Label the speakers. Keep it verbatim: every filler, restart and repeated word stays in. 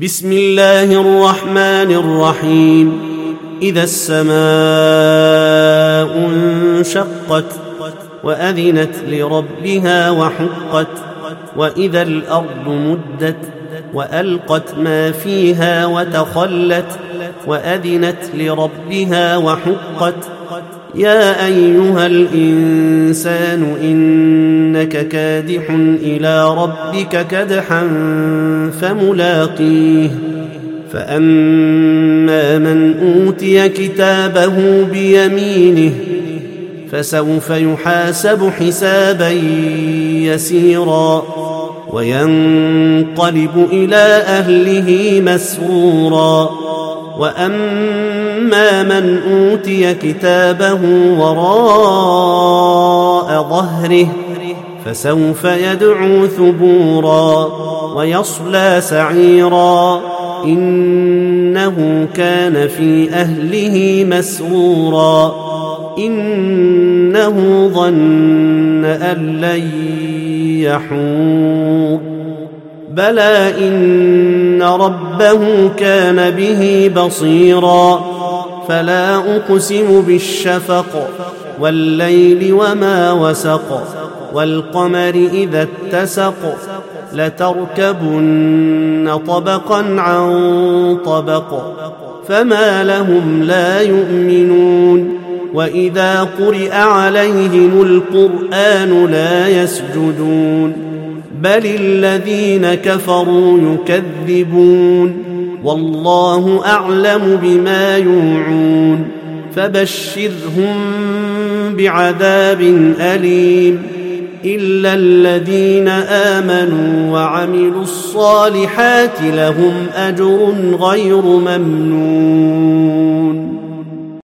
Speaker 1: بسم الله الرحمن الرحيم. إذا السماء انشقت وأذنت لربها وحقت وإذا الأرض مدت وألقت ما فيها وتخلت وأذنت لربها وحقت يا أيها الإنسان إنك كادح إلى ربك كدحا فملاقيه فأما من أوتي كتابه بيمينه فسوف يحاسب حسابا يسيرا وينقلب إلى أهله مسرورا وأما من أوتي كتابه وراء ظهره فسوف يدعو ثبورا ويصلى سعيرا إنه كان في أهله مسرورا إنه ظن أن لن يحور بلى إن ربه كان به بصيرا فلا أقسم بالشفق والليل وما وسق والقمر إذا اتسق لتركبن طبقا عن طبق فما لهم لا يؤمنون وإذا قرئ عليهم القرآن لا يسجدون بل الذين كفروا يكذبون والله أعلم بما يوعون فبشرهم بعذاب أليم إلا الذين آمنوا وعملوا الصالحات لهم أجر غير ممنون.